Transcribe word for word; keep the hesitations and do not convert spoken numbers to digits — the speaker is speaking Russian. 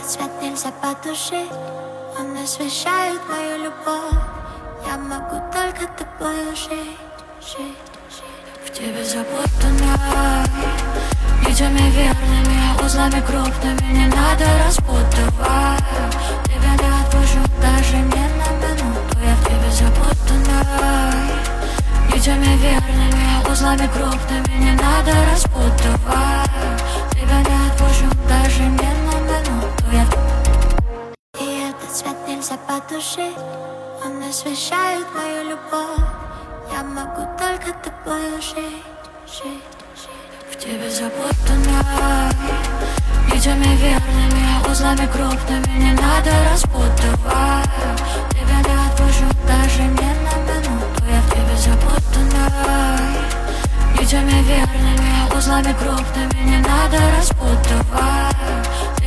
цвет нельзя потушить. Он освещает мою любовь. Я могу только тобою жить, жить, жить. В тебе запутанной нитями верными, узлами крупными. Не надо распутывать. Тебя не отпущу даже не на минуту. Я в тебе запутанной нитями верными, узлами крупными. Не надо распутывать. Тебя не отпущу даже не на минуту. Я в... И этот свет нельзя потушить. Он освещает мою любовь. Я могу только тобою жить, жить, жить. В тебе запутанной нитями верными, узлами крупными. Не надо распутывать. Тебя не отпущу даже не на минуту. Я в тебе запутанной нитями верными, узлами крупными. Не надо распутывать.